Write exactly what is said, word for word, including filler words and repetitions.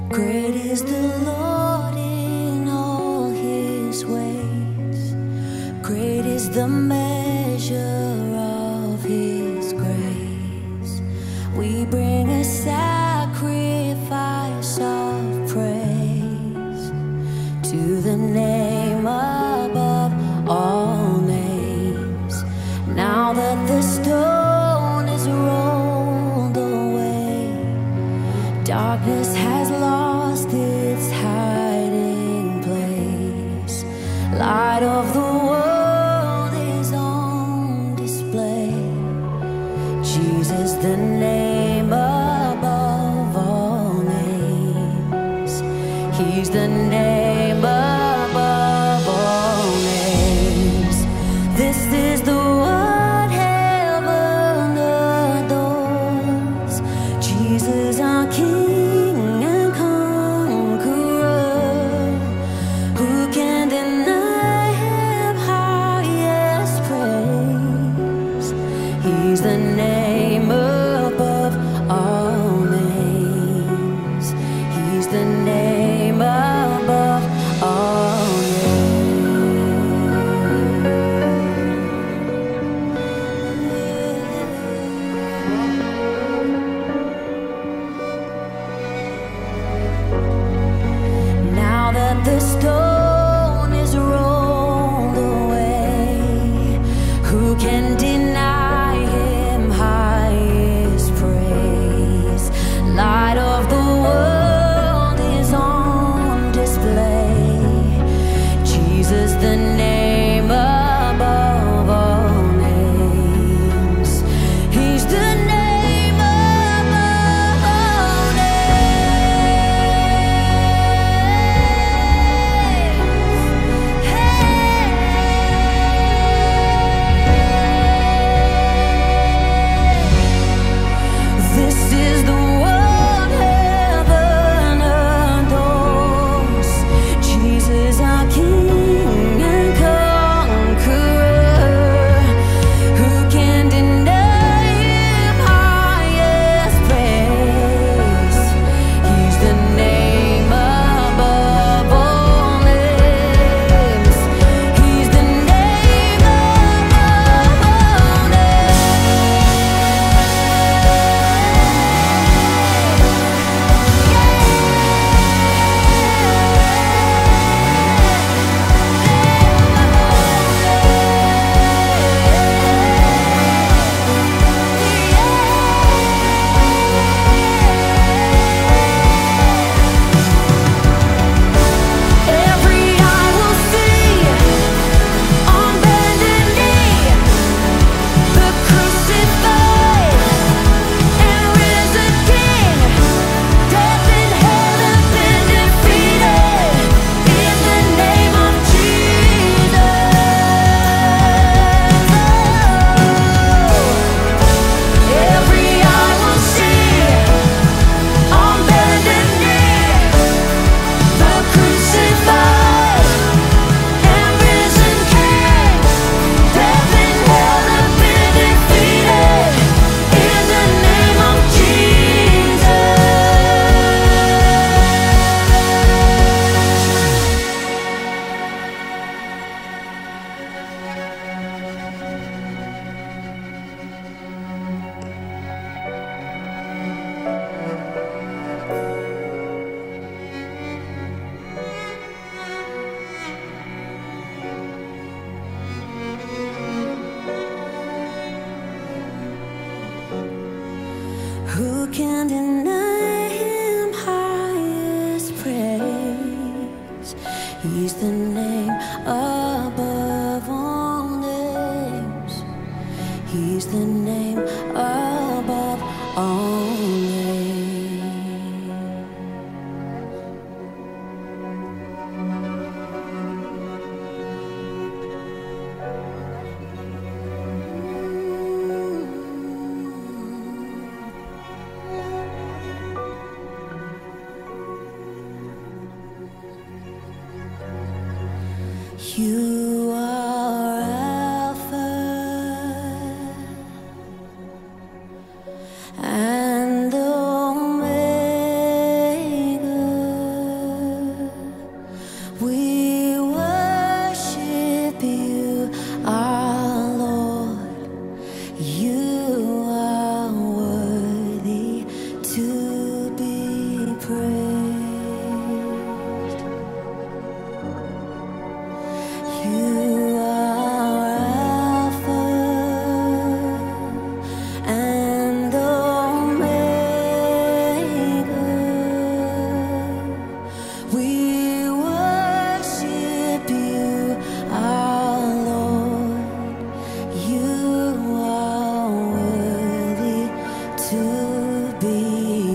Great is the Lord in all his ways. Great is the measure of his grace. We bring a sacrifice of praise to the name above all names. Now that the stone is rolled away, darkness has lost its hiding place. Light of the world is on display. Jesus, the name above all names. He's the name above all names. This is the one heaven adores. Jesus, our King and conqueror. Who can deny him highest praise? He's the name above all names. He's the name above all names. Now that the stone is rolled away, who can deny him highest praise? Light of the world is on display. Jesus, the name above all names. He's the name above all names. This is the one heaven adores. Jesus, our King and conqueror. Who can deny him highest praise? He's the name above all names. He's the name above all Every eye will see on bended knee the crucified and risen King. Death and hell have been defeated in the name of Jesus. Every eye will see on bended knee the crucified and risen King. Death and hell have been defeated in the name of Jesus. Who can deny him highest praise? He's the name above all names. He's the name above all names. You are Alpha and Omega. be.